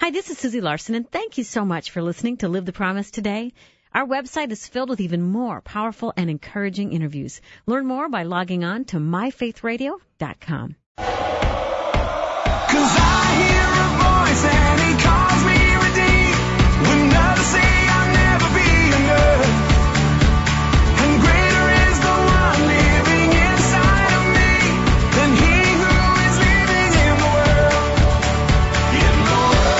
Hi, this is Susie Larson, and thank you so much for listening to Live the Promise today. Our website is filled with even more powerful and encouraging interviews. Learn more by logging on to myfaithradio.com. 'Cause I hear a voice and he calls me redeemed. When others say I'll never be enough. And greater is the one living inside of me than he who is living in the world. In the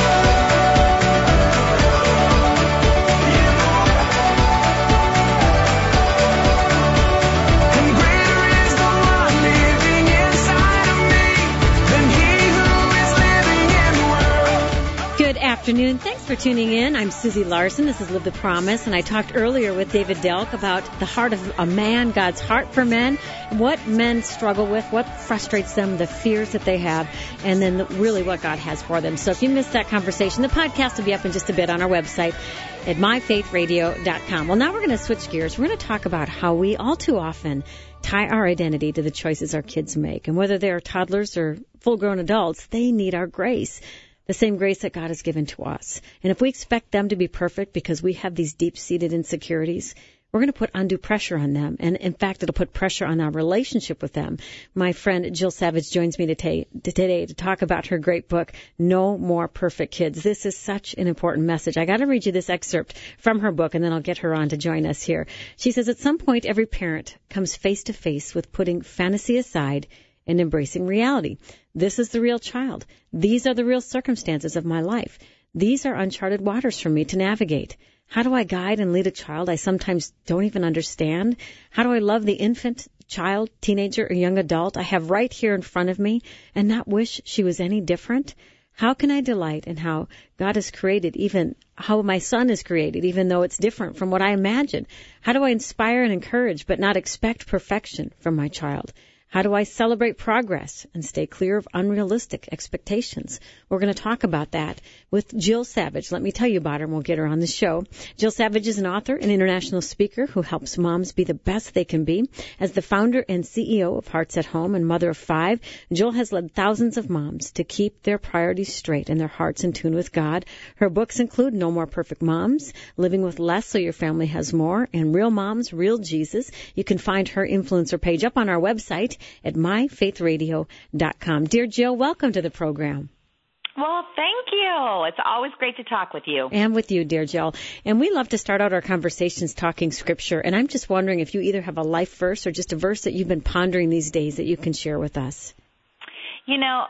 And greater is the one living inside of me than he who is living in the world. Good afternoon. Thanks for tuning in. I'm Susie Larson. This is Live the Promise, and I talked earlier with David Delk about the heart of a man, God's heart for men, what men struggle with, what frustrates them, the fears that they have, and then really what God has for them. So if you missed that conversation, the podcast will be up in just a bit on our website at myfaithradio.com. Well, now we're going to switch gears. We're going to talk about how we all too often tie our identity to the choices our kids make. And whether they're toddlers or full-grown adults, they need our grace. The same grace that God has given to us. And if we expect them to be perfect because we have these deep-seated insecurities, we're going to put undue pressure on them. And in fact, it'll put pressure on our relationship with them. My friend Jill Savage joins me today to talk about her great book, No More Perfect Kids. This is such an important message. I got to read you this excerpt from her book, and then I'll get her on to join us here. She says, at some point, every parent comes face to face with putting fantasy aside and embracing reality. This is the real child. These are the real circumstances of my life. These are uncharted waters for me to navigate. How do I guide and lead a child I sometimes don't even understand? How do I love the infant, child, teenager, or young adult I have right here in front of me and not wish she was any different? How can I delight in how God is created, even how my son is created, even though it's different from what I imagined? How do I inspire and encourage but not expect perfection from my child? How do I celebrate progress and stay clear of unrealistic expectations? We're going to talk about that with Jill Savage. Let me tell you about her, and we'll get her on the show. Jill Savage is an author and international speaker who helps moms be the best they can be. As the founder and CEO of Hearts at Home and mother of 5, Jill has led thousands of moms to keep their priorities straight and their hearts in tune with God. Her books include No More Perfect Moms, Living with Less So Your Family Has More, and Real Moms, Real Jesus. You can find her influencer page up on our website at myfaithradio.com. Dear Jill, welcome to the program. Well, thank you. It's always great to talk with you. And with you, dear Jill. And we love to start out our conversations talking Scripture. And I'm just wondering if you either have a life verse or just a verse that you've been pondering these days that you can share with us. You know,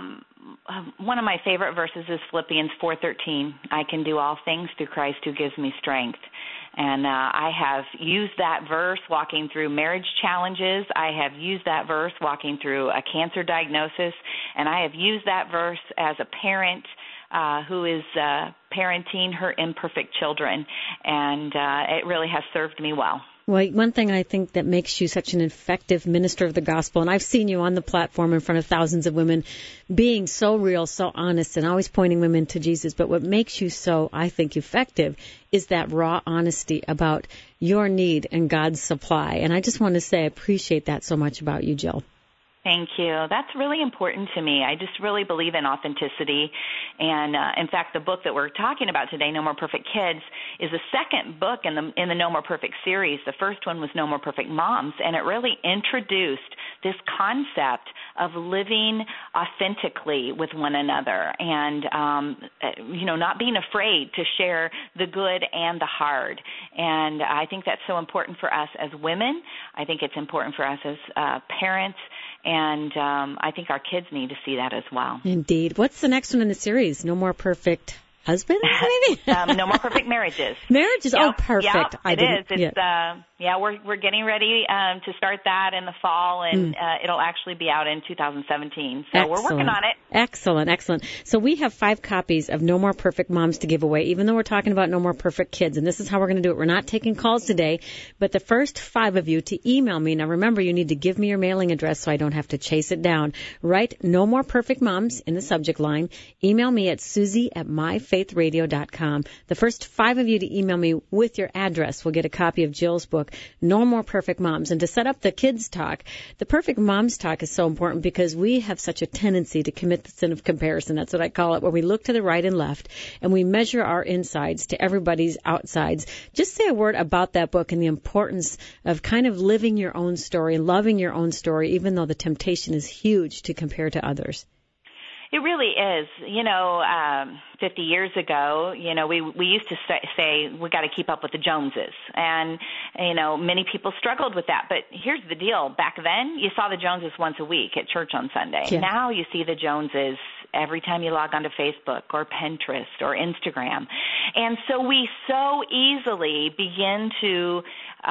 one of my favorite verses is Philippians 4:13. I can do all things through Christ who gives me strength. And I have used that verse walking through marriage challenges. I have used that verse walking through a cancer diagnosis. And I have used that verse as a parent who is parenting her imperfect children. And it really has served me well. Well, one thing I think that makes you such an effective minister of the gospel, and I've seen you on the platform in front of thousands of women being so real, so honest, and always pointing women to Jesus, but what makes you so, I think, effective is that raw honesty about your need and God's supply. And I just want to say I appreciate that so much about you, Jill. Thank you. That's really important to me. I just really believe in authenticity. And in fact, the book that we're talking about today, No More Perfect Kids, is the second book in the No More Perfect series. The first one was No More Perfect Moms, and it really introduced this concept of living authentically with one another and, not being afraid to share the good and the hard. And I think that's so important for us as women. I think it's important for us as parents. And I think our kids need to see that as well. Indeed. What's the next one in the series? No More Perfect Husbands, maybe? No More Perfect Marriages. Marriages? Yep. Oh, perfect. Yep, it is. It's, we're getting ready to start that in the fall, and it'll actually be out in 2017. So Excellent. We're working on it. Excellent. So we have 5 copies of No More Perfect Moms to give away, even though we're talking about No More Perfect Kids. And this is how we're going to do it. We're not taking calls today, but the first 5 of you to email me. Now, remember, you need to give me your mailing address so I don't have to chase it down. Write No More Perfect Moms in the subject line. Email me at susie@myfaithradio.com. The first 5 of you to email me with your address will get a copy of Jill's book, book, No More Perfect Moms. And to set up the kids' talk, the Perfect Moms talk is so important because we have such a tendency to commit the sin of comparison. That's what I call it, where we look to the right and left and we measure our insides to everybody's outsides. Just say a word about that book and the importance of kind of living your own story, loving your own story, even though the temptation is huge to compare to others. It really is. 50 years ago, we used to say we got to keep up with the Joneses. And, many people struggled with that. But here's the deal. Back then, you saw the Joneses once a week at church on Sunday. Yeah. Now you see the Joneses every time you log onto Facebook or Pinterest or Instagram. And so we so easily begin to,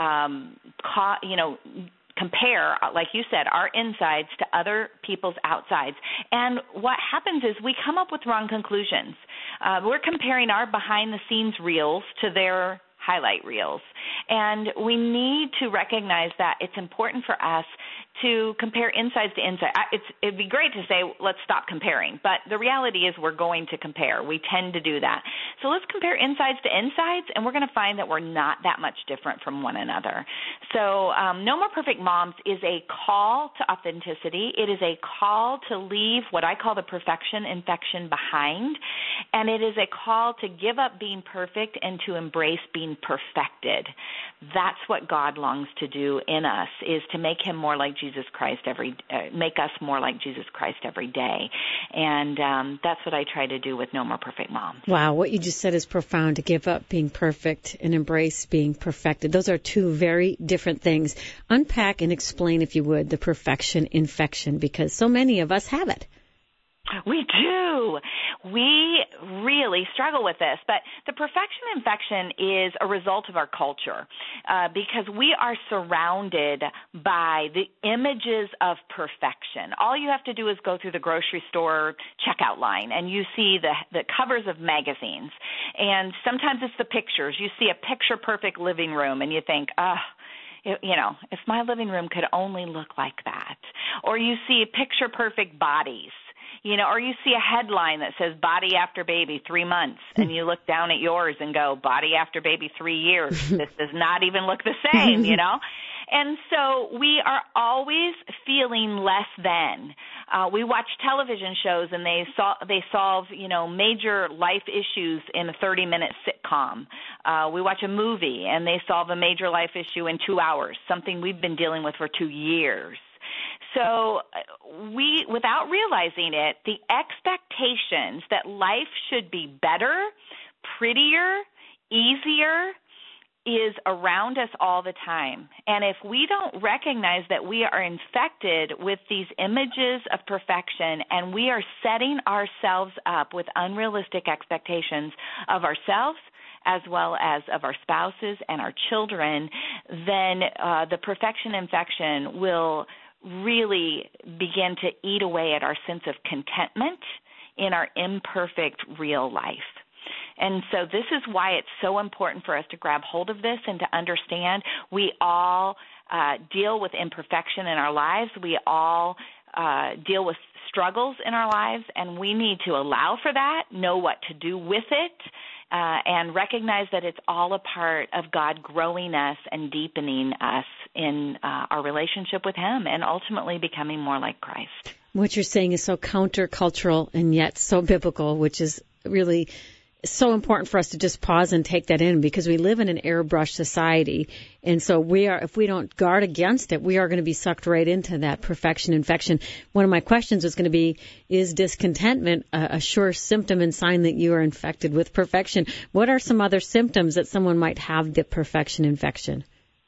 compare, like you said, our insides to other people's outsides. And what happens is we come up with wrong conclusions. We're comparing our behind-the-scenes reels to their highlight reels. And we need to recognize that it's important for us to compare insides to inside. It'd be great to say, let's stop comparing. But the reality is we're going to compare. We tend to do that. So let's compare insides to insides, and we're going to find that we're not that much different from one another. So No More Perfect Moms is a call to authenticity. It is a call to leave what I call the perfection infection behind. And it is a call to give up being perfect and to embrace being perfected. That's what God longs to do in us, is to make him more like Jesus Christ make us more like Jesus Christ every day. And that's what I try to do with No More Perfect Moms. Wow, what you just said is profound, to give up being perfect and embrace being perfected. Those are two very different things. Unpack and explain, if you would, the perfection infection, because so many of us have it. We do. We really struggle with this. But the perfection infection is a result of our culture because we are surrounded by the images of perfection. All you have to do is go through the grocery store checkout line and you see the covers of magazines. And sometimes it's the pictures. You see a picture-perfect living room and you think, if my living room could only look like that. Or you see picture-perfect bodies. Or you see a headline that says body after baby 3 months, and you look down at yours and go, body after baby 3 years. This does not even look the same, And so we are always feeling less than. We watch television shows and they solve, major life issues in a 30-minute sitcom. We watch a movie and they solve a major life issue in 2 hours, something we've been dealing with for 2 years. So we, without realizing it, the expectations that life should be better, prettier, easier is around us all the time. And if we don't recognize that we are infected with these images of perfection and we are setting ourselves up with unrealistic expectations of ourselves as well as of our spouses and our children, then the perfection infection will really begin to eat away at our sense of contentment in our imperfect real life. And so this is why it's so important for us to grab hold of this and to understand we all deal with imperfection in our lives. We all deal with struggles in our lives, and we need to allow for that, know what to do with it, and recognize that it's all a part of God growing us and deepening us in our relationship with him and ultimately becoming more like Christ. What you're saying is so countercultural and yet so biblical, which is really so important for us to just pause and take that in, because we live in an airbrush society. And so if we don't guard against it, we are going to be sucked right into that perfection infection. One of my questions is going to be, is discontentment a sure symptom and sign that you are infected with perfection? What are some other symptoms that someone might have the perfection infection?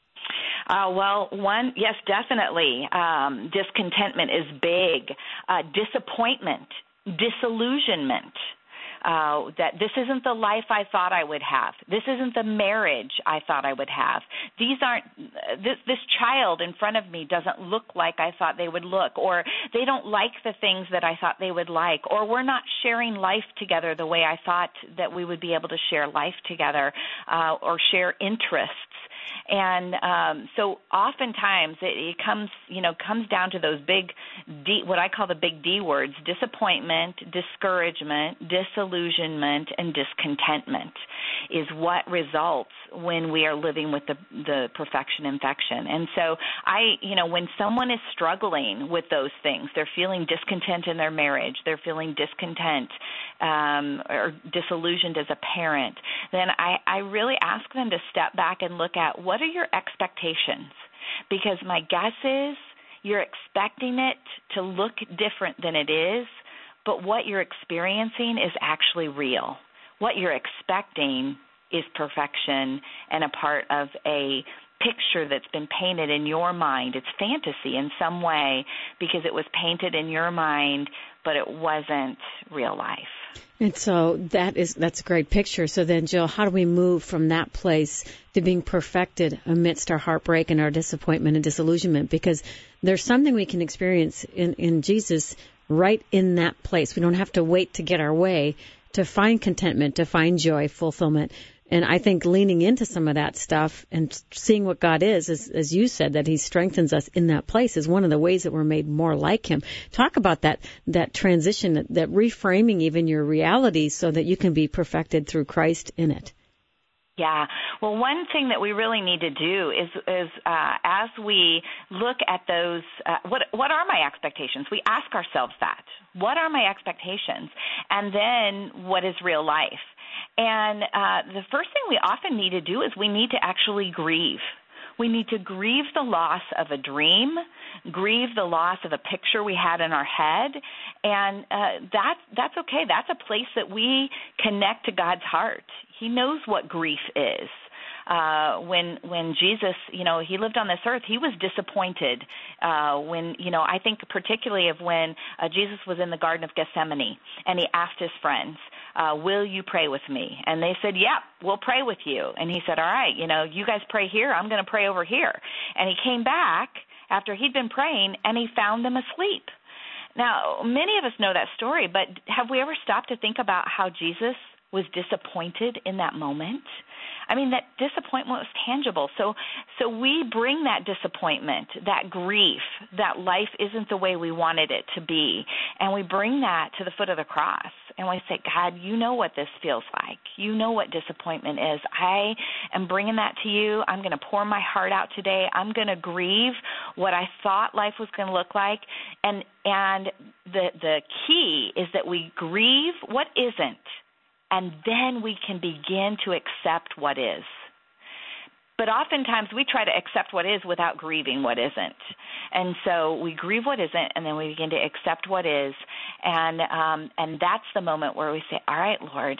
Yes, definitely. Discontentment is big. Disappointment, disillusionment. That this isn't the life I thought I would have. This isn't the marriage I thought I would have. This child in front of me doesn't look like I thought they would look, or they don't like the things that I thought they would like, or we're not sharing life together the way I thought that we would be able to share life together, or share interests. And so oftentimes it comes down to those big D, what I call the big D words: disappointment, discouragement, disillusionment, and discontentment. is what results when we are living with the perfection infection. And so when someone is struggling with those things, they're feeling discontent in their marriage, they're feeling discontent or disillusioned as a parent, then I really ask them to step back and look at what are your expectations? Because my guess is you're expecting it to look different than it is, but what you're experiencing is actually real. What you're expecting is perfection and a part of a picture that's been painted in your mind. It's fantasy in some way because it was painted in your mind, but it wasn't real life. And so that's a great picture. So then, Jill, how do we move from that place to being perfected amidst our heartbreak and our disappointment and disillusionment? Because there's something we can experience in Jesus right in that place. We don't have to wait to get our way to find contentment, to find joy, fulfillment. And I think leaning into some of that stuff and seeing what God is, as you said, that he strengthens us in that place is one of the ways that we're made more like him. Talk about that transition, that reframing even your reality so that you can be perfected through Christ in it. Yeah. Well, one thing that we really need to do is as we look at those, what are my expectations? We ask ourselves that. What are my expectations? And then what is real life? And the first thing we often need to do is we need to actually grieve. We need to grieve the loss of a dream, grieve the loss of a picture we had in our head, and that's okay. That's a place that we connect to God's heart. He knows what grief is. When Jesus, he lived on this earth, he was disappointed I think particularly of when Jesus was in the Garden of Gethsemane and he asked his friends, will you pray with me? And they said, yeah, we'll pray with you. And he said, all right, you guys pray here, I'm going to pray over here. And he came back after he'd been praying and he found them asleep. Now, many of us know that story, but have we ever stopped to think about how Jesus was disappointed in that moment? I mean, that disappointment was tangible. So we bring that disappointment, that grief, that life isn't the way we wanted it to be, and we bring that to the foot of the cross. And we say, God, you know what this feels like. You know what disappointment is. I am bringing that to you. I'm going to pour my heart out today. I'm going to grieve what I thought life was going to look like. And the key is that we grieve what isn't, and then we can begin to accept what is. But oftentimes we try to accept what is without grieving what isn't. And so we grieve what isn't, and then we begin to accept what is. And that's the moment where we say, all right, Lord,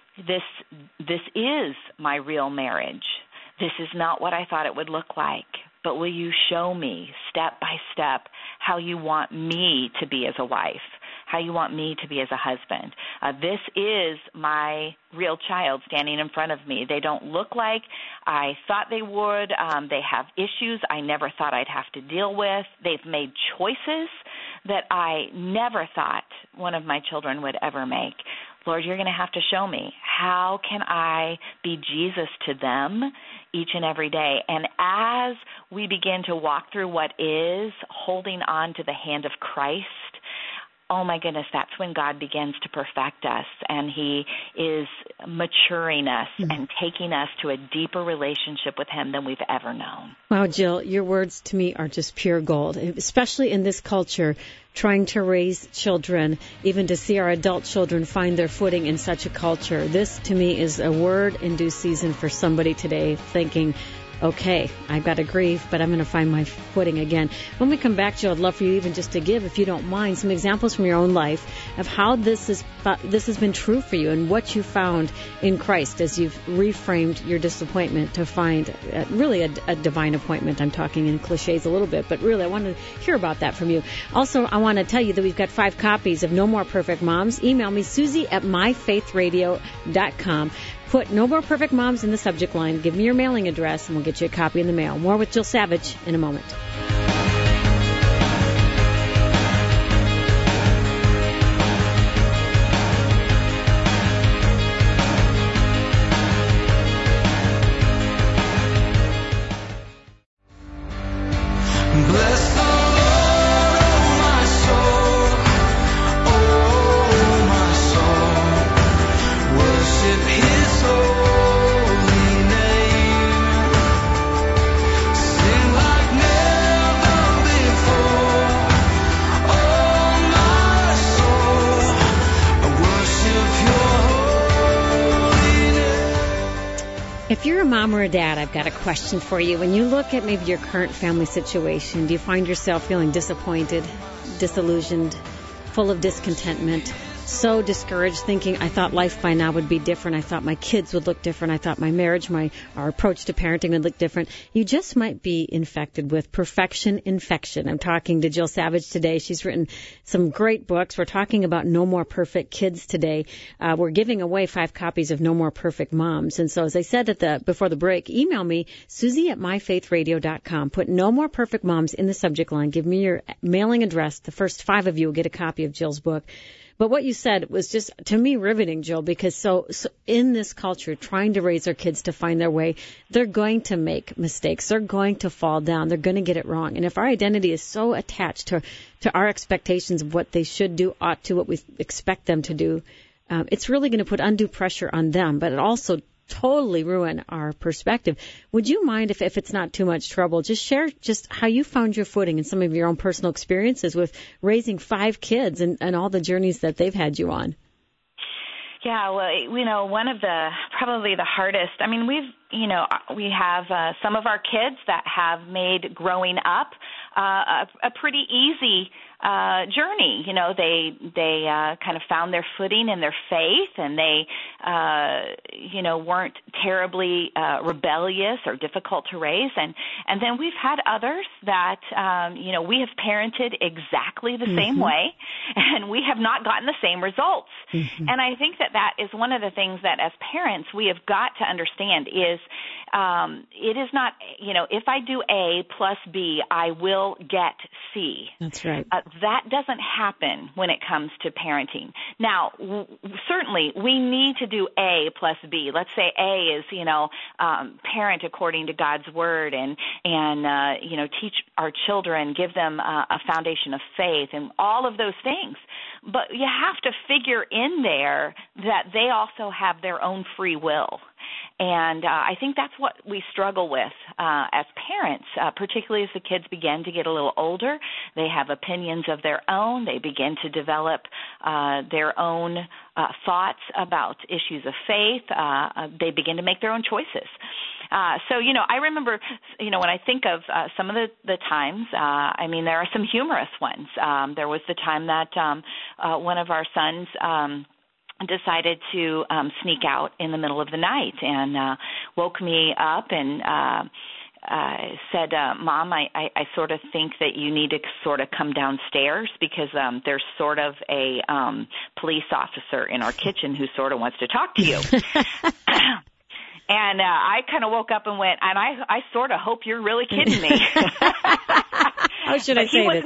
this is my real marriage. This is not what I thought it would look like. But will you show me step by step how you want me to be as a wife, how you want me to be as a husband? This is my real child standing in front of me. They don't look like I thought they would. They have issues I never thought I'd have to deal with. They've made choices that I never thought one of my children would ever make. Lord, you're going to have to show me how can I be Jesus to them each and every day. And as we begin to walk through what is, holding on to the hand of Christ, oh my goodness, that's when God begins to perfect us, and he is maturing us and taking us to a deeper relationship with him than we've ever known. Wow, Jill, your words to me are just pure gold, especially in this culture, trying to raise children, even to see our adult children find their footing in such a culture. This, to me, is a word in due season for somebody today thinking, okay, I've got to grieve, but I'm going to find my footing again. When we come back, Jill, I'd love for you even just to give, if you don't mind, some examples from your own life of how this has been true for you and what you found in Christ as you've reframed your disappointment to find really a divine appointment. I'm talking in cliches a little bit, but really I want to hear about that from you. Also, I want to tell you that we've got 5 copies of No More Perfect Moms. Email me, Susie@myfaithradio.com. Put No More Perfect Moms in the subject line. Give me your mailing address, and we'll get you a copy in the mail. More with Jill Savage in a moment. Bless the Lord, oh my soul, oh my soul, worship his holy If you're a mom or a dad, I've got a question for you. When you look at maybe your current family situation, do you find yourself feeling disappointed, disillusioned, full of discontentment, so discouraged, thinking, I thought life by now would be different. I thought my kids would look different. I thought my marriage, our approach to parenting would look different. You just might be infected with perfection infection. I'm talking to Jill Savage today. She's written some great books. We're talking about No More Perfect Kids today. We're giving away 5 copies of No More Perfect Moms. And so as I said before the break, email me, Susie@myfaithradio.com. Put No More Perfect Moms in the subject line. Give me your mailing address. The first 5 of you will get a copy of Jill's book. But what you said was just, to me, riveting, Jill, because so in this culture, trying to raise our kids to find their way, they're going to make mistakes. They're going to fall down. They're going to get it wrong. And if our identity is so attached to our expectations of what they should do, ought to, what we expect them to do, it's really going to put undue pressure on them, but it also totally ruin our perspective. Would you mind, if it's not too much trouble, just share just how you found your footing and some of your own personal experiences with raising 5 kids and all the journeys that they've had you on? Yeah, well, one of probably the hardest, we have some of our kids that have made growing up a pretty easy journey. They kind of found their footing in their faith, and they, weren't terribly rebellious or difficult to raise. And then we've had others that, we have parented exactly the same way, and we have not gotten the same results. And I think that is one of the things that as parents we have got to understand is it is not, if I do A plus B, I will get C. That's right. That doesn't happen when it comes to parenting. Now, certainly we need to do A plus B. Let's say A is, parent according to God's word and teach our children, give them a foundation of faith and all of those things. But you have to figure in there that they also have their own free will. And I think that's what we struggle with as parents, particularly as the kids begin to get a little older. They have opinions of their own. They begin to develop their own thoughts about issues of faith. They begin to make their own choices. I remember, when I think of some of the times, there are some humorous ones. There was the time that one of our sons decided to sneak out in the middle of the night and woke me up and said, Mom, I sort of think that you need to sort of come downstairs because there's sort of a police officer in our kitchen who sort of wants to talk to you. And I kind of woke up and went, and I sort of hope you're really kidding me. How should I say he was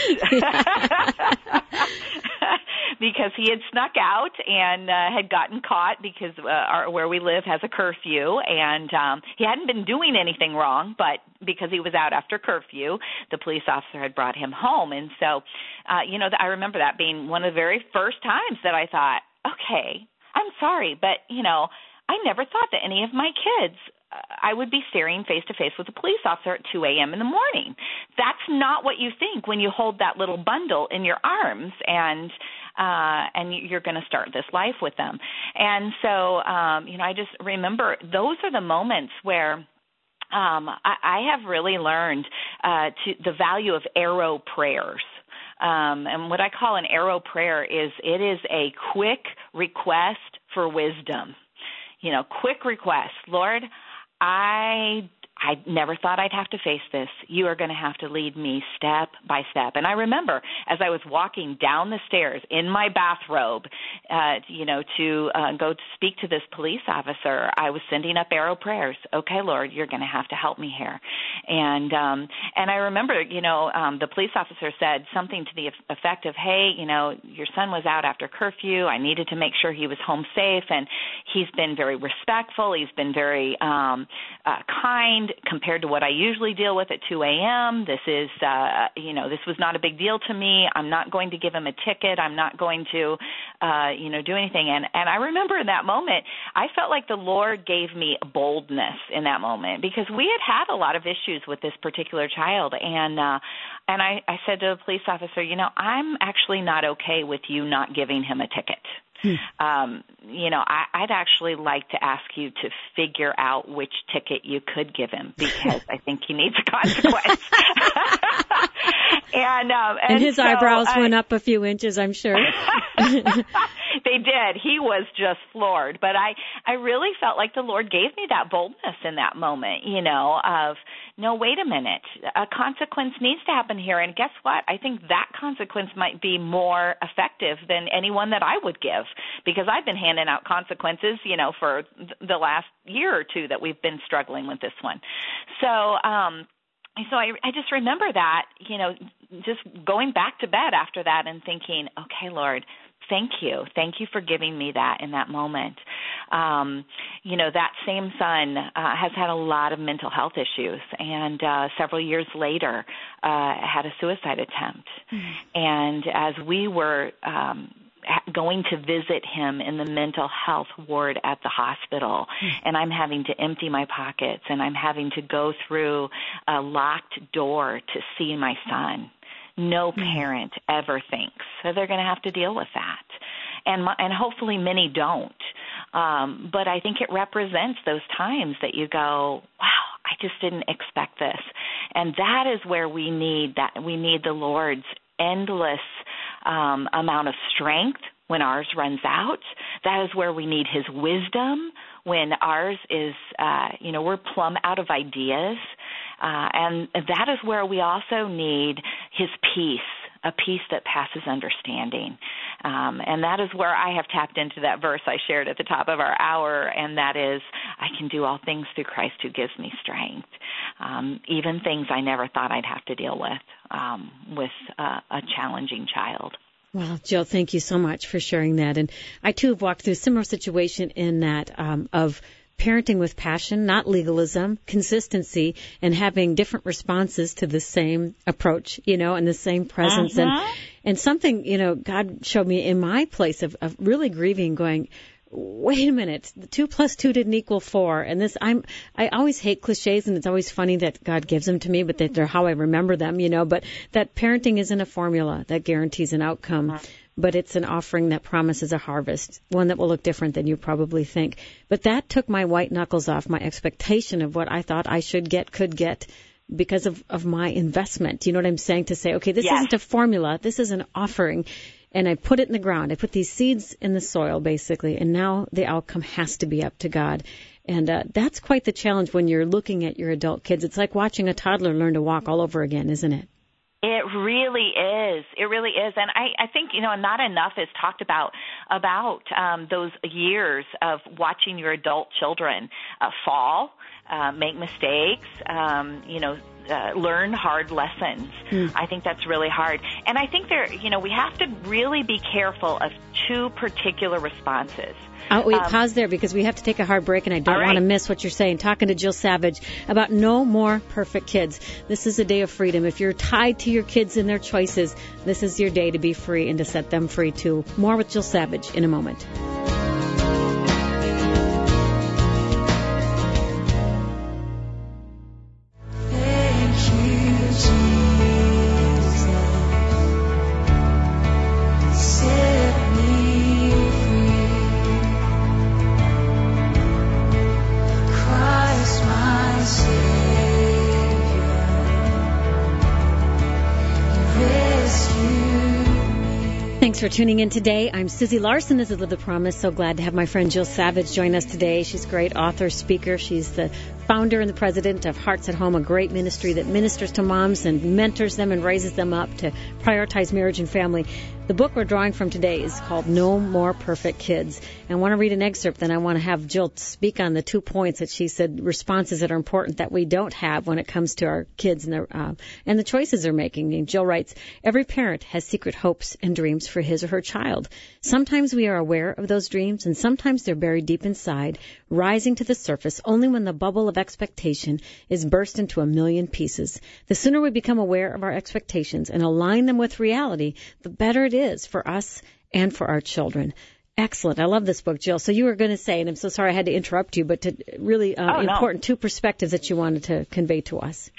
not. Because he had snuck out and had gotten caught because where we live has a curfew, and he hadn't been doing anything wrong, but because he was out after curfew, the police officer had brought him home. And so, I remember that being one of the very first times that I thought, okay, I'm sorry, but, I never thought that any of my kids I would be staring face-to-face with a police officer at 2 a.m. in the morning. That's not what you think when you hold that little bundle in your arms and you're going to start this life with them. And so, I just remember those are the moments where I have really learned the value of arrow prayers. And what I call an arrow prayer is it is a quick request for wisdom. Quick request. Lord, I never thought I'd have to face this. You are going to have to lead me step by step. And I remember as I was walking down the stairs in my bathrobe, to go to speak to this police officer, I was sending up arrow prayers. Okay, Lord, you're going to have to help me here. And I remember, the police officer said something to the effect of, hey, your son was out after curfew. I needed to make sure he was home safe. And he's been very respectful. He's been very kind compared to what I usually deal with at 2 a.m. This is, this was not a big deal to me. I'm not going to give him a ticket. I'm not going to, do anything. And I remember in that moment, I felt like the Lord gave me boldness in that moment because we had a lot of issues with this particular child. And I said to the police officer, I'm actually not okay with you not giving him a ticket. I'd actually like to ask you to figure out which ticket you could give him, because I think he needs a consequence. And his eyebrows went up a few inches, I'm sure. They did. He was just floored. But I really felt like the Lord gave me that boldness in that moment, of, no, wait a minute. A consequence needs to happen here. And guess what? I think that consequence might be more effective than any one that I would give, because I've been handing out consequences, for the last year or two that we've been struggling with this one. So I just remember that, just going back to bed after that and thinking, okay, Lord, thank you. Thank you for giving me that in that moment. That same son has had a lot of mental health issues, and several years later had a suicide attempt. Mm-hmm. And as we were going to visit him in the mental health ward at the hospital, and I'm having to empty my pockets, and I'm having to go through a locked door to see my son. No parent ever thinks that they're going to have to deal with that. And hopefully many don't. But I think it represents those times that you go, wow, I just didn't expect this. And that is where we need the Lord's endless amount of strength when ours runs out. That is where we need his wisdom when ours is, we're plumb out of ideas. And that is where we also need his peace, a peace that passes understanding. And that is where I have tapped into that verse I shared at the top of our hour, and that is, I can do all things through Christ who gives me strength, even things I never thought I'd have to deal with a challenging child. Well, Jill, thank you so much for sharing that. And I, too, have walked through a similar situation in that of parenting with passion, not legalism, consistency, and having different responses to the same approach, and the same presence. And something, God showed me in my place of really grieving, going, wait a minute, 2 + 2 didn't equal 4. And I always hate cliches, and it's always funny that God gives them to me, but they're how I remember them, but that parenting isn't a formula that guarantees an outcome. But it's an offering that promises a harvest, one that will look different than you probably think. But that took my white knuckles off, my expectation of what I thought I could get, because of my investment. You know what I'm saying? To say, okay, this isn't a formula, this is an offering. And I put it in the ground. I put these seeds in the soil, basically, and now the outcome has to be up to God. And that's quite the challenge when you're looking at your adult kids. It's like watching a toddler learn to walk all over again, isn't it? It really is. It really is. And I think, not enough is talked about those years of watching your adult children fall, make mistakes, learn hard lessons. I think that's really hard. And I think we have to really be careful of two particular responses. Pause there, because we have to take a hard break, and I don't want to miss what you're saying. Talking to Jill Savage about No More Perfect Kids. This is a day of freedom. If you're tied to your kids and their choices, this is your day to be free and to set them free too. More with Jill Savage in a moment. Thanks for tuning in today. I'm Susie Larson. This is Live the Promise. So glad to have my friend Jill Savage join us today. She's a great author, speaker. She's the founder and the president of Hearts at Home, a great ministry that ministers to moms and mentors them and raises them up to prioritize marriage and family. The book we're drawing from today is called No More Perfect Kids. And I want to read an excerpt, then I want to have Jill speak on the 2 points that she said, responses that are important that we don't have when it comes to our kids and the choices they're making. And Jill writes, every parent has secret hopes and dreams for his or her child. Sometimes we are aware of those dreams, and sometimes they're buried deep inside, rising to the surface only when the bubble of expectation is burst into a million pieces. The sooner we become aware of our expectations and align them with reality, the better it is for us and for our children. Excellent. I love this book, Jill. So you were going to say, and I'm so sorry I had to interrupt you, but to really important 2 perspectives that you wanted to convey to us.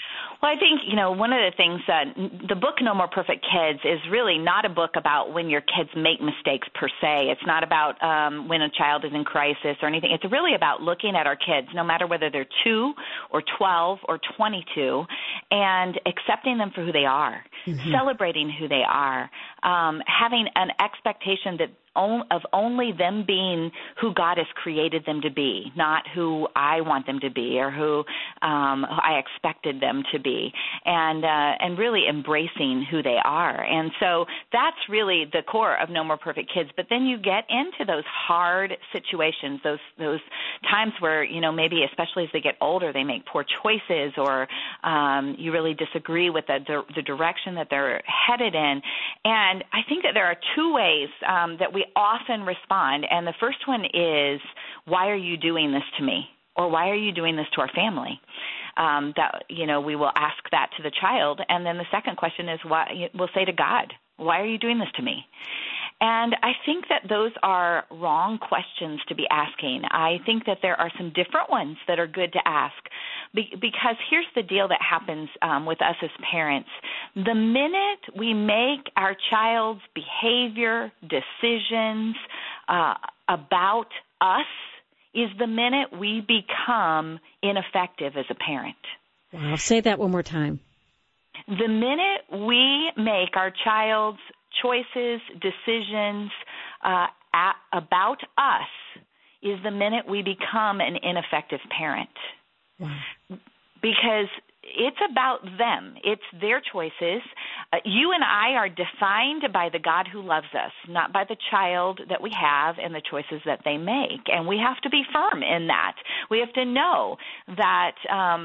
Well, I think, one of the things that the book No More Perfect Kids is really not a book about when your kids make mistakes per se. It's not about when a child is in crisis or anything. It's really about looking at our kids, no matter whether they're 2 or 12 or 22, and accepting them for who they are, celebrating who they are, having an expectation that of only them being who God has created them to be, not who I want them to be or who I expected them to be, and really embracing who they are. And so that's really the core of No More Perfect Kids. But then you get into those hard situations, those times where, maybe especially as they get older, they make poor choices, or you really disagree with the direction that they're headed in. And I think that there are two ways that we often respond. And the first one is, why are you doing this to me? Or why are you doing this to our family? We will ask that to the child. And then the second question is, why? We'll say to God, why are you doing this to me? And I think that those are wrong questions to be asking. I think that there are some different ones that are good to ask, because here's the deal that happens with us as parents. The minute we make our child's behavior decisions about us is the minute we become ineffective as a parent. Wow, say that one more time. The minute we make our child's choices, decisions about us is the minute we become an ineffective parent. Wow. Because it's about them. It's their choices. You and I are defined by the God who loves us, not by the child that we have and the choices that they make. And we have to be firm in that. We have to know that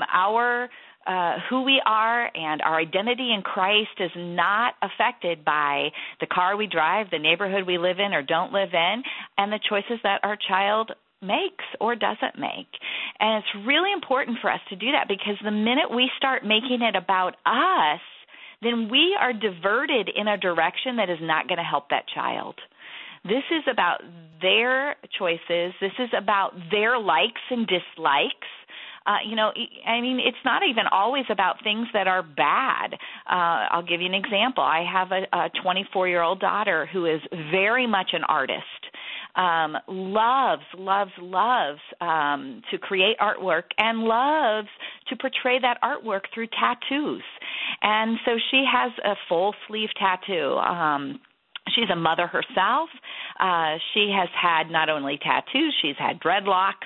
who we are and our identity in Christ is not affected by the car we drive, the neighborhood we live in or don't live in, and the choices that our child makes or doesn't make. And it's really important for us to do that, because the minute we start making it about us, then we are diverted in a direction that is not going to help that child. This is about their choices. This is about their likes and dislikes. It's not even always about things that are bad. I'll give you an example. I have a 24-year-old daughter who is very much an artist. Loves to create artwork and loves to portray that artwork through tattoos. And so she has a full sleeve tattoo. She's a mother herself. She has had not only tattoos, she's had dreadlocks.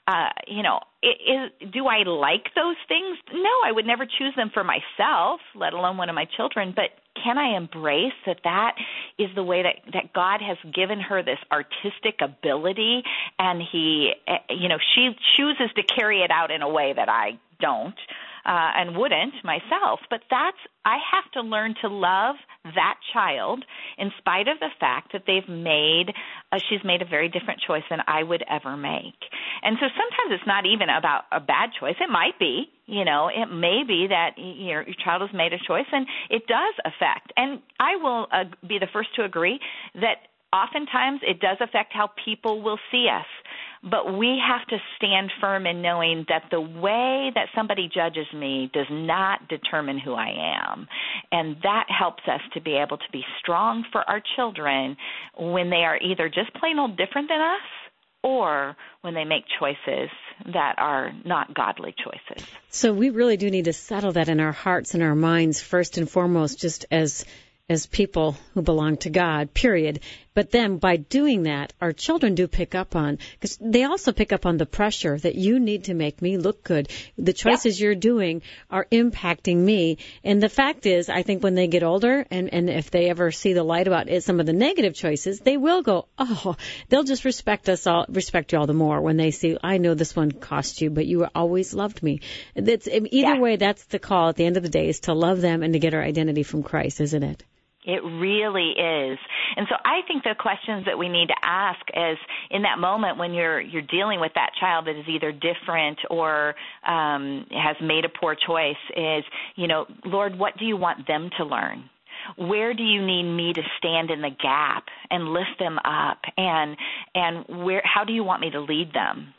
Do I like those things? No, I would never choose them for myself, let alone one of my children. But can I embrace that is the way that God has given her this artistic ability, and she chooses to carry it out in a way that I don't and wouldn't myself. But I have to learn to love that child in spite of the fact that she's made a very different choice than I would ever make. And so sometimes it's not even about a bad choice. It might be, it may be that your child has made a choice and it does affect. And I will be the first to agree that oftentimes it does affect how people will see us. But we have to stand firm in knowing that the way that somebody judges me does not determine who I am. And that helps us to be able to be strong for our children when they are either just plain old different than us, or when they make choices that are not godly choices. So we really do need to settle that in our hearts and our minds first and foremost, just as people who belong to God, period. But then by doing that, our children do pick up on, because they also pick up on the pressure that you need to make me look good. The choices you're doing are impacting me. And the fact is, I think when they get older and if they ever see the light about some of the negative choices, they will go, they'll just respect you all the more when they see, I know this one cost you, but you always loved me. Either way, that's the call at the end of the day, is to love them and to get our identity from Christ, isn't it? It really is. And so I think the questions that we need to ask is, in that moment when you're dealing with that child that is either different or has made a poor choice, is, Lord, what do you want them to learn? Where do you need me to stand in the gap and lift them up? And how do you want me to lead them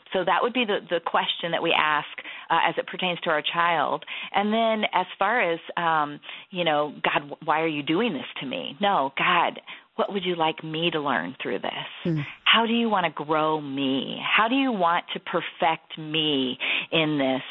So that would be the question that we ask as it pertains to our child. And then as far as, God, why are you doing this to me? No, God, what would you like me to learn through this? How do you want to grow me? How do you want to perfect me in this,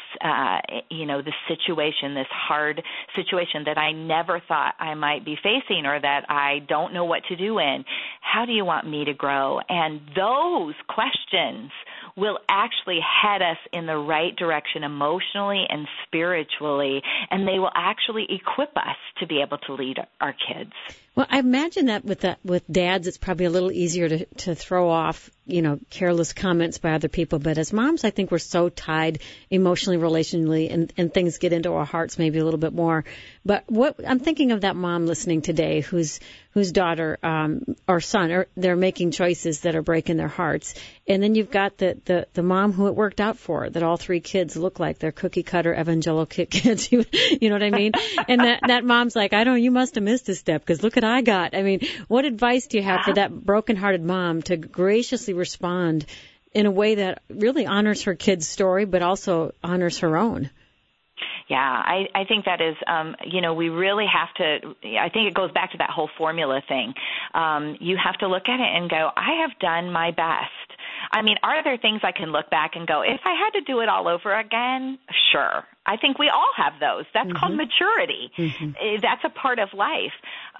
this situation, this hard situation that I never thought I might be facing or that I don't know what to do in? How do you want me to grow? And those questions will actually head us in the right direction emotionally and spiritually, and they will actually equip us to be able to lead our kids. Well, I imagine that with dads, it's probably a little easier to throw off, careless comments by other people. But as moms, I think we're so tied emotionally, relationally, and things get into our hearts maybe a little bit more. But what I'm thinking of that mom listening today whose daughter or son, they're making choices that are breaking their hearts. And then you've got the mom who it worked out for, that all three kids look like they're cookie cutter evangelical kids. You know what I mean? And that mom's like, you must have missed a step because look what I got. I mean, what advice do you have for that brokenhearted mom to graciously respond in a way that really honors her kid's story, but also honors her own? Yeah, I think that is, we really have to, I think it goes back to that whole formula thing. You have to look at it and go, I have done my best. I mean, are there things I can look back and go, if I had to do it all over again, sure. I think we all have those. That's called maturity. That's a part of life.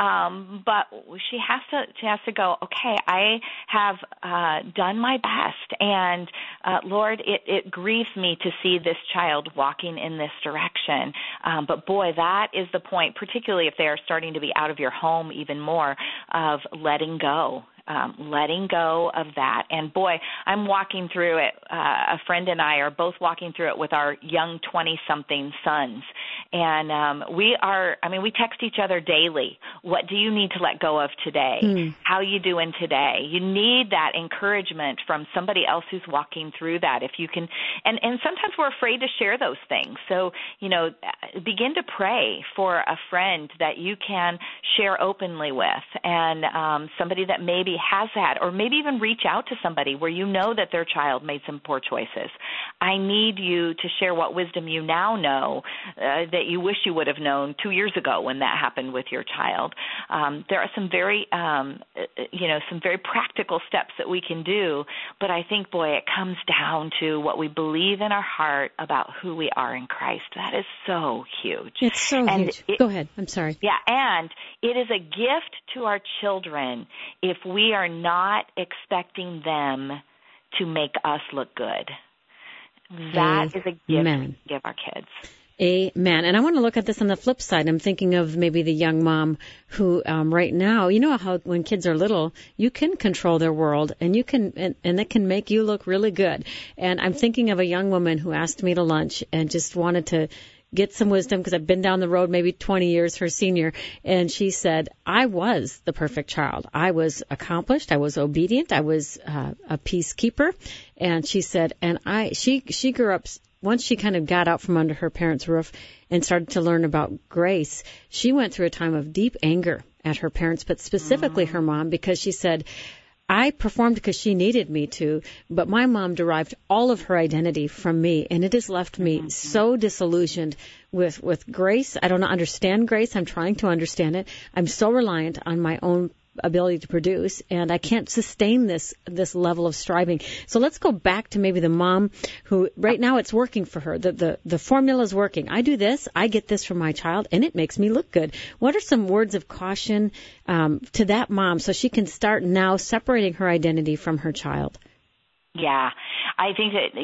But she has to go, okay, I have done my best. And, Lord, it grieves me to see this child walking in this direction. But, boy, that is the point, particularly if they are starting to be out of your home even more, of letting go. Letting go of that. And, boy, I'm walking through it. A friend and I are both walking through it with our young 20-something sons. And we text each other daily. What do you need to let go of today? How you doing today? You need that encouragement from somebody else who's walking through that. If you can, and sometimes we're afraid to share those things. So, begin to pray for a friend that you can share openly with, and somebody that maybe has had, or maybe even reach out to somebody where you know that their child made some poor choices. I need you to share what wisdom you now know that you wish you would have known 2 years ago when that happened with your child. There are some very, some very practical steps that we can do, but I think, boy, it comes down to what we believe in our heart about who we are in Christ. That is so huge. It's so huge. Go ahead. I'm sorry. Yeah, and it is a gift to our children if we are not expecting them to make us look good. That is a gift we give our kids. Amen. And I want to look at this on the flip side. I'm thinking of maybe the young mom who right now, you know how when kids are little, you can control their world and you can, and it can make you look really good. And I'm thinking of a young woman who asked me to lunch and just wanted to get some wisdom because I've been down the road maybe 20 years, her senior. And she said, I was the perfect child. I was accomplished. I was obedient. I was a peacekeeper. And she said, and she grew up, once she kind of got out from under her parents' roof and started to learn about grace, she went through a time of deep anger at her parents, but specifically her mom, because she said, I performed because she needed me to, but my mom derived all of her identity from me, and it has left me so disillusioned with grace. I don't understand grace. I'm trying to understand it. I'm so reliant on my own ability to produce, and I can't sustain this level of striving. So let's go back to maybe the mom who right now it's working for her. The formula is working. I do this, I get this from my child, and it makes me look good. What are some words of caution to that mom so she can start now separating her identity from her child? Yeah, I think that,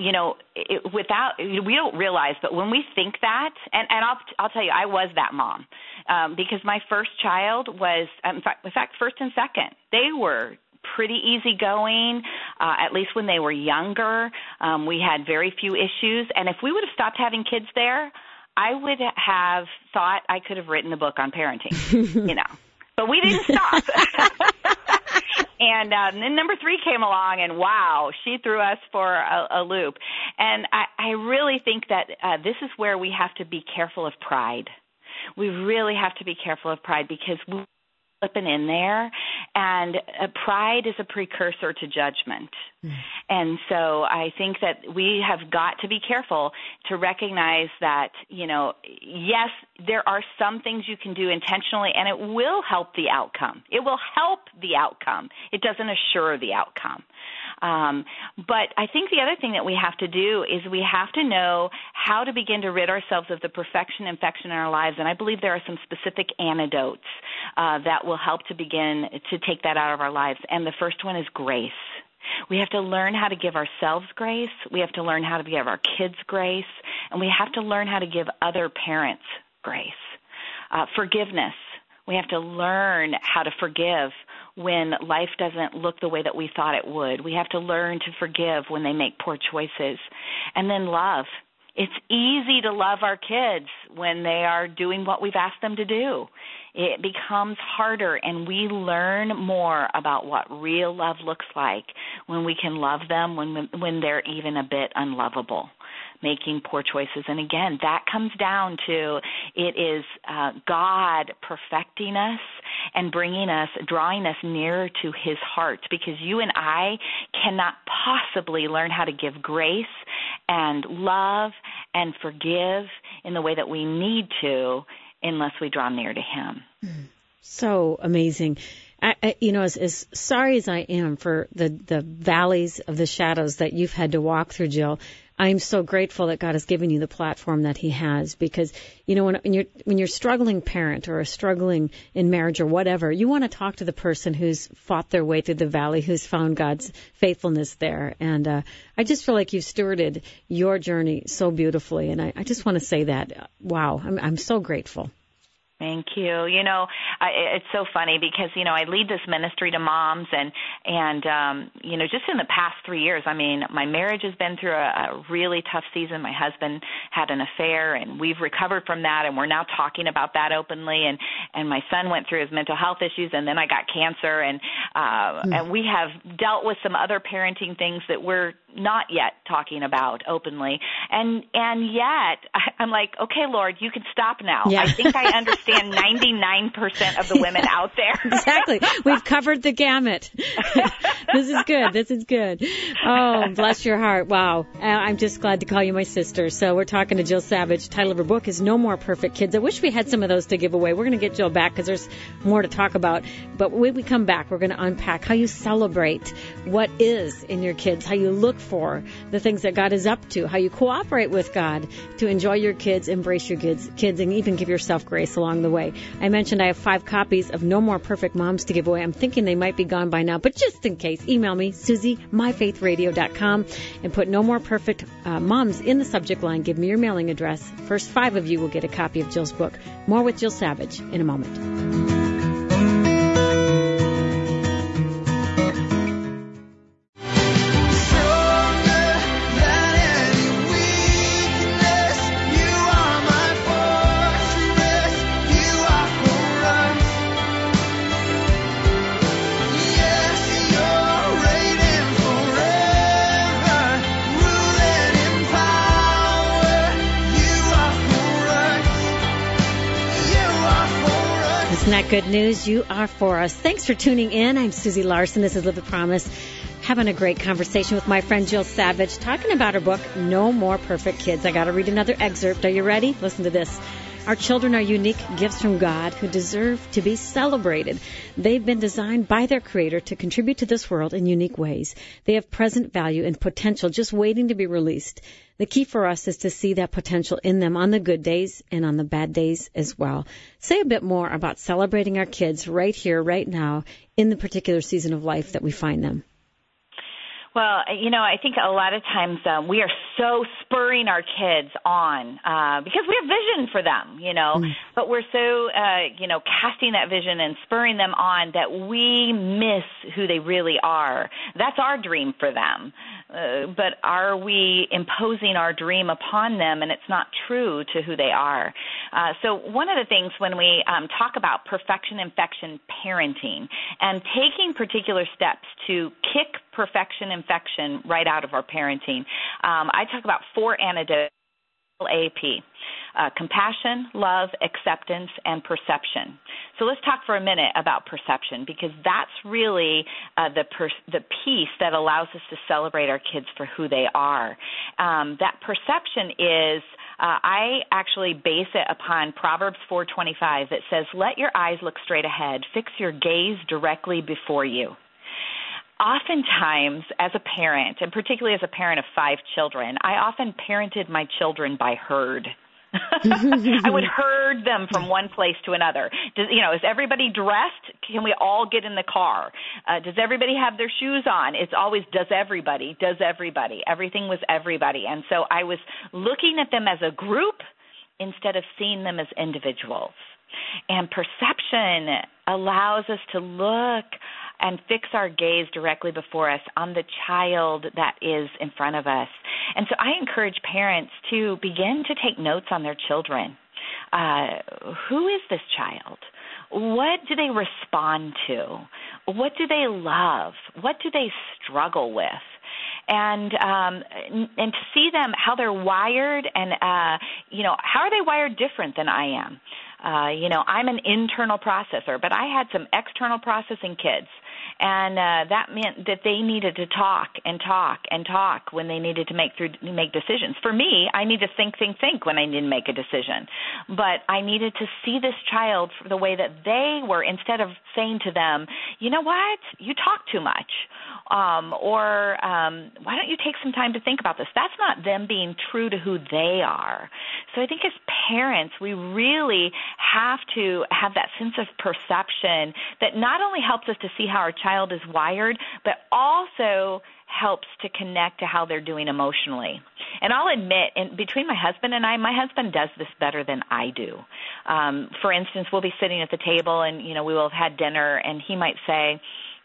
we don't realize, but when we think that, and I'll tell you, I was that mom, because my first child was, in fact, first and second, they were pretty easygoing, at least when they were younger. We had very few issues, and if we would have stopped having kids there, I would have thought I could have written a book on parenting, but we didn't stop. And then number 3 came along, and wow, she threw us for a loop. And I really think that this is where we have to be careful of pride. We really have to be careful of pride because we're slipping in there, And pride is a precursor to judgment. And so I think that we have got to be careful to recognize that, yes, there are some things you can do intentionally, and it will help the outcome. It will help the outcome. It doesn't assure the outcome. But I think the other thing that we have to do is we have to know how to begin to rid ourselves of the perfection infection in our lives. And I believe there are some specific antidotes that will help to begin to take that out of our lives. And the first one is grace. We have to learn how to give ourselves grace. We have to learn how to give our kids grace. And we have to learn how to give other parents grace. Forgiveness. We have to learn how to forgive when life doesn't look the way that we thought it would. We have to learn to forgive when they make poor choices. And then love. It's easy to love our kids when they are doing what we've asked them to do. It becomes harder, and we learn more about what real love looks like when we can love them when they're even a bit unlovable, making poor choices. And again, that comes down to it is God perfecting us and drawing us nearer to his heart, because you and I cannot possibly learn how to give grace and love and forgive in the way that we need to unless we draw near to him. So amazing. As sorry as I am for the valleys of the shadows that you've had to walk through, Jill, I'm so grateful that God has given you the platform that he has, because, when you're struggling parent or struggling in marriage or whatever, you want to talk to the person who's fought their way through the valley, who's found God's faithfulness there. And I just feel like you've stewarded your journey so beautifully. And I just want to say that, wow, I'm so grateful. Thank you. It's so funny because, I lead this ministry to moms and just in the past 3 years, my marriage has been through a really tough season. My husband had an affair, and we've recovered from that, and we're now talking about that openly. And my son went through his mental health issues, and then I got cancer, and we have dealt with some other parenting things that we're not yet talking about openly. And yet I'm like, okay, Lord, you can stop now. Yeah. I think I understand 99% of the women out there. Exactly. We've covered the gamut. This is good. Oh, bless your heart. Wow. I'm just glad to call you my sister. So we're talking to Jill Savage. The title of her book is No More Perfect Kids. I wish we had some of those to give away. We're going to get Jill back because there's more to talk about. But when we come back, we're going to unpack how you celebrate what is in your kids, how you look for the things that God is up to, how you cooperate with God to enjoy your kids, embrace your kids, and even give yourself grace along the way. I mentioned I have 5 copies of No More Perfect Moms to give away. I'm thinking they might be gone by now, but just in case, email me, SusieMyFaithRadio.com, and put No More Perfect Moms in the subject line. Give me your mailing address. First 5 of you will get a copy of Jill's book. More with Jill Savage in a moment. Isn't that good news? You are for us. Thanks for tuning in. I'm Susie Larson. This is Live the Promise. Having a great conversation with my friend Jill Savage, talking about her book, No More Perfect Kids. I got to read another excerpt. Are you ready? Listen to this. Our children are unique gifts from God who deserve to be celebrated. They've been designed by their Creator to contribute to this world in unique ways. They have present value and potential just waiting to be released. The key for us is to see that potential in them on the good days and on the bad days as well. Say a bit more about celebrating our kids right here, right now, in the particular season of life that we find them. Well, I think a lot of times we are so spurring our kids on because we have vision for them, but we're so, casting that vision and spurring them on that we miss who they really are. That's our dream for them. But are we imposing our dream upon them, and it's not true to who they are? So one of the things when we talk about perfection infection parenting and taking particular steps to kick perfection infection right out of our parenting, I talk about 4 antidotes. AP. compassion, love, acceptance, and perception. So let's talk for a minute about perception, because that's really the piece that allows us to celebrate our kids for who they are. That perception is, I actually base it upon Proverbs 4:25 that says, "Let your eyes look straight ahead. Fix your gaze directly before you." Oftentimes, as a parent, and particularly as a parent of 5 children, I often parented my children by herd. I would herd them from one place to another. Is everybody dressed? Can we all get in the car? Does everybody have their shoes on? It's always does everybody. Everything was everybody. And so I was looking at them as a group instead of seeing them as individuals. And perception allows us to look and fix our gaze directly before us on the child that is in front of us. And so I encourage parents to begin to take notes on their children. Who is this child? What do they respond to? What do they love? What do they struggle with? And to see them, how they're wired, and how are they wired different than I am? I'm an internal processor, but I had some external processing kids, and that meant that they needed to talk when they needed to make decisions. For me, I need to think when I need to make a decision. But I needed to see this child for the way that they were, instead of saying to them, "You know what? You talk too much." Or why don't you take some time to think about this? That's not them being true to who they are. So I think as parents, we really have to have that sense of perception that not only helps us to see how our child is wired, but also helps to connect to how they're doing emotionally. And I'll admit, between my husband and I, my husband does this better than I do. For instance, we'll be sitting at the table and, we will have had dinner, and he might say,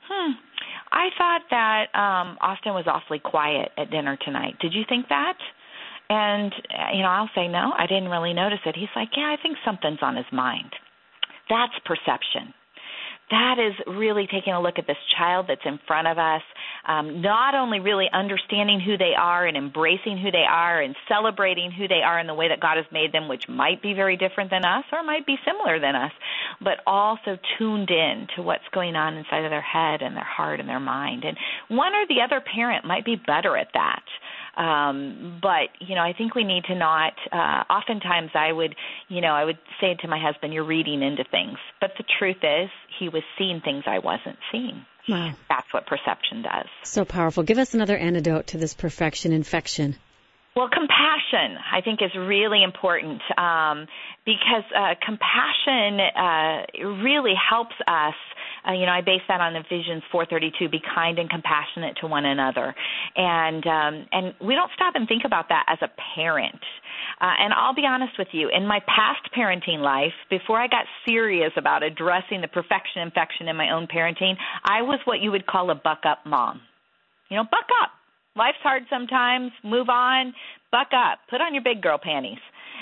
I thought that Austin was awfully quiet at dinner tonight. Did you think that? And, I'll say, no, I didn't really notice it. He's like, yeah, I think something's on his mind. That's perception. That is really taking a look at this child that's in front of us, not only really understanding who they are and embracing who they are and celebrating who they are in the way that God has made them, which might be very different than us or might be similar than us, but also tuned in to what's going on inside of their head and their heart and their mind. And one or the other parent might be better at that. But, I think we need to not, oftentimes I would say to my husband, you're reading into things. But the truth is, he was seeing things I wasn't seeing. Wow. That's what perception does. So powerful. Give us another antidote to this perfection infection. Well, compassion, I think, is really important because compassion really helps us. I base that on Ephesians 4:32, be kind and compassionate to one another. And we don't stop and think about that as a parent. And I'll be honest with you, in my past parenting life, before I got serious about addressing the perfection infection in my own parenting, I was what you would call a buck-up mom. Buck up. Life's hard sometimes. Move on. Buck up. Put on your big girl panties.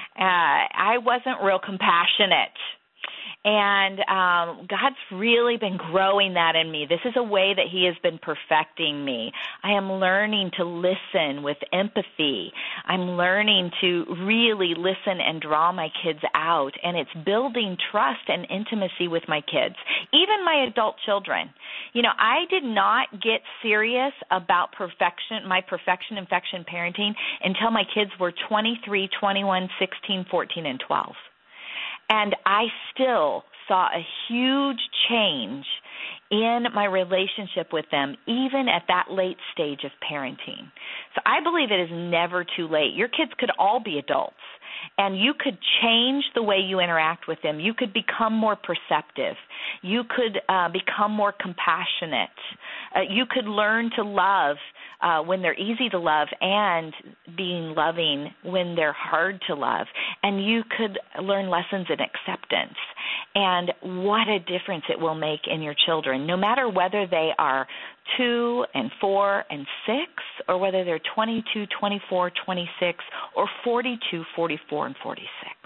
I wasn't real compassionate. And God's really been growing that in me. This is a way that he has been perfecting me. I am learning to listen with empathy. I'm learning to really listen and draw my kids out. And it's building trust and intimacy with my kids, even my adult children. I did not get serious about my perfection infection parenting until my kids were 23, 21, 16, 14, and 12. And I still saw a huge change in my relationship with them, even at that late stage of parenting. So I believe it is never too late. Your kids could all be adults, and you could change the way you interact with them. You could become more perceptive. You could become more compassionate. You could learn to love when they're easy to love and being loving when they're hard to love. And you could learn lessons in acceptance. And what a difference it will make in your children, no matter whether they are 2 and 4 and 6 or whether they're 22, 24, 26, or 42, 44, and 46.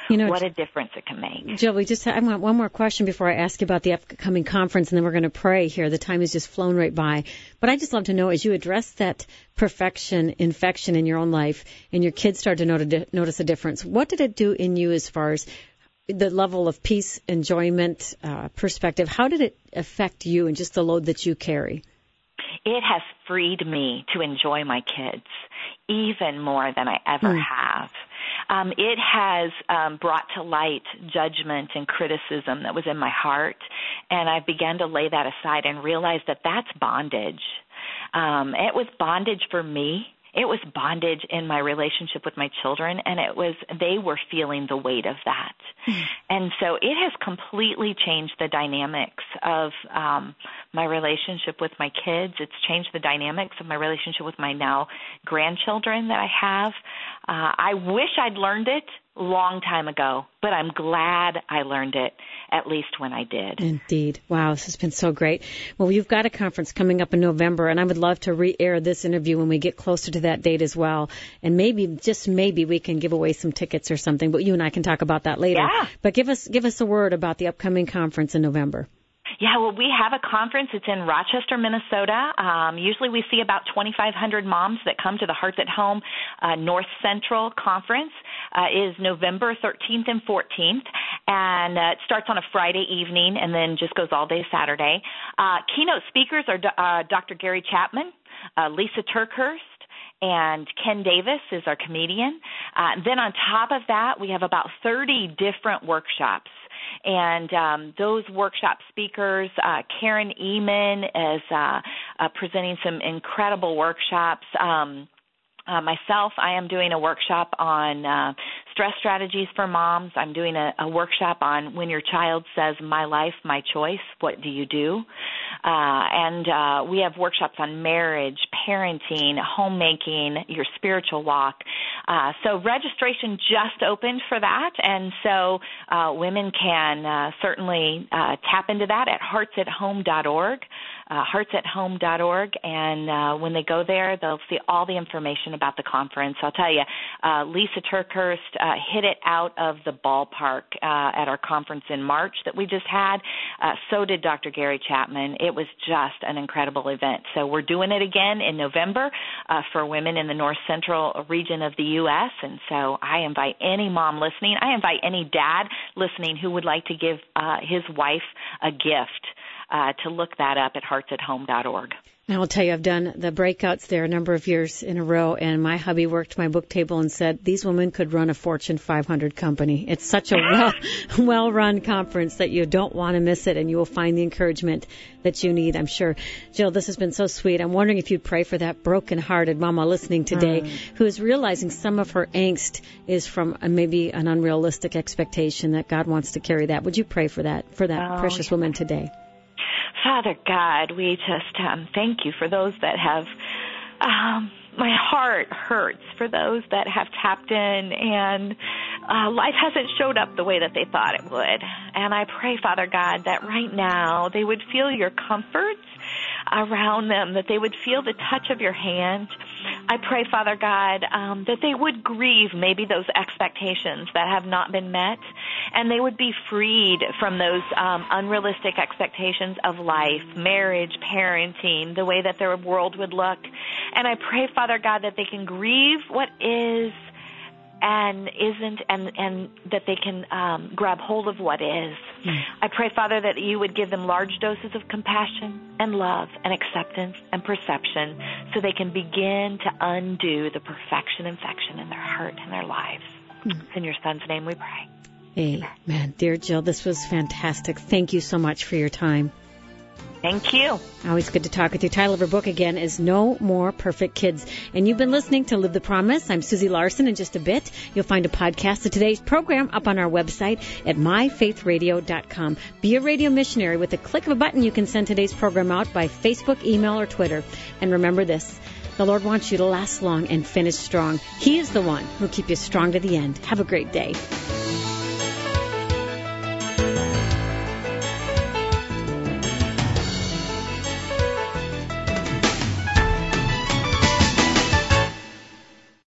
what a difference it can make. Jill, I want one more question before I ask you about the upcoming conference, and then we're going to pray here. The time has just flown right by. But I just love to know, as you address that perfection infection in your own life and your kids start to notice a difference, what did it do in you as far as the level of peace, enjoyment, perspective? How did it affect you and just the load that you carry? It has freed me to enjoy my kids even more than I ever have. It has brought to light judgment and criticism that was in my heart, and I began to lay that aside and realize that that's bondage. It was bondage for me. It was bondage in my relationship with my children, and they were feeling the weight of that. And so it has completely changed the dynamics of my relationship with my kids. It's changed the dynamics of my relationship with my now grandchildren that I have. I wish I'd learned it a long time ago, but I'm glad I learned it, at least when I did. Indeed. Wow, this has been so great. Well, you've got a conference coming up in November, and I would love to re-air this interview when we get closer to that date as well. And maybe, just maybe, we can give away some tickets or something, but you and I can talk about that later. Yeah. But give us a word about the upcoming conference in November. Yeah, well, we have a conference. It's in Rochester, Minnesota. Usually we see about 2,500 moms that come to the Hearts at Home North Central Conference. Is November 13th and 14th, and it starts on a Friday evening and then just goes all day Saturday. Keynote speakers are Dr. Gary Chapman, Lisa Turkhurst, and Ken Davis is our comedian. Then on top of that, we have about 30 different workshops. And those workshop speakers, Karen Eman is presenting some incredible workshops. Myself, I am doing a workshop on stress strategies for moms. I'm doing a workshop on when your child says, my life, my choice, what do you do? And we have workshops on marriage, parenting, homemaking, your spiritual walk. So registration just opened for that, and so women can certainly tap into that at heartsathome.org. Heartsathome.org, and when they go there, they'll see all the information about the conference. I'll tell you, Lisa Turkhurst hit it out of the ballpark at our conference in March that we just had. So did Dr. Gary Chapman. It was just an incredible event. So we're doing it again in November for women in the North Central region of the U.S., and so I invite any mom listening. I invite any dad listening who would like to give his wife a gift to look that up at heartsathome.org. I will tell you, I've done the breakouts there a number of years in a row, and my hubby worked my book table and said, these women could run a Fortune 500 company. It's such a well-run conference that you don't want to miss it, and you will find the encouragement that you need, I'm sure. Jill, this has been so sweet. I'm wondering if you'd pray for that broken-hearted mama listening today who is realizing some of her angst is from maybe an unrealistic expectation that God wants to carry that. Would you pray for that precious woman today? Father God, we just thank you for those that have, my heart hurts for those that have tapped in and life hasn't showed up the way that they thought it would. And I pray, Father God, that right now they would feel your comfort around them, that they would feel the touch of your hand. I pray, Father God, that they would grieve maybe those expectations that have not been met, and they would be freed from those unrealistic expectations of life, marriage, parenting, the way that their world would look. And I pray, Father God, that they can grieve what is and isn't, and that they can grab hold of what is. I pray, Father, that you would give them large doses of compassion and love and acceptance and perception so they can begin to undo the perfection infection in their heart and their lives. In your Son's name we pray. Amen. Dear Jill, this was fantastic. Thank you so much for your time. Thank you. Always good to talk with you. Title of her book again is No More Perfect Kids. And you've been listening to Live the Promise. I'm Susie Larson. In just a bit, you'll find a podcast of today's program up on our website at myfaithradio.com. Be a radio missionary. With a click of a button, you can send today's program out by Facebook, email, or Twitter. And remember this, the Lord wants you to last long and finish strong. He is the one who will keep you strong to the end. Have a great day.